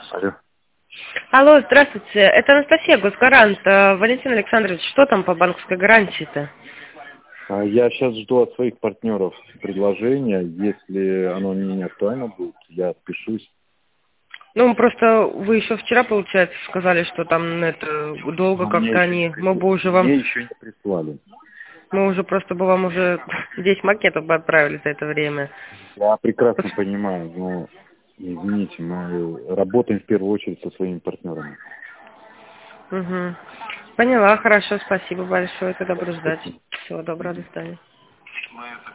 Алло. Алло, здравствуйте. Это Анастасия, госгарант. Валентин Александрович, что там по банковской гарантии-то? Я сейчас жду от своих партнеров предложения. Если оно мне не актуально будет, я отпишусь. Ну, просто вы еще вчера, получается, сказали, что там это долго Но мне как-то еще не они. Мы бы уже вам... Мне еще не прислали. Мы уже просто бы вам уже 10 макетов бы отправили за это время. Я прекрасно понимаю, но извините, мы работаем в первую очередь со своими партнерами. Угу. Поняла, хорошо, спасибо большое. Тогда буду ждать. Спасибо. Всего доброго, до свидания.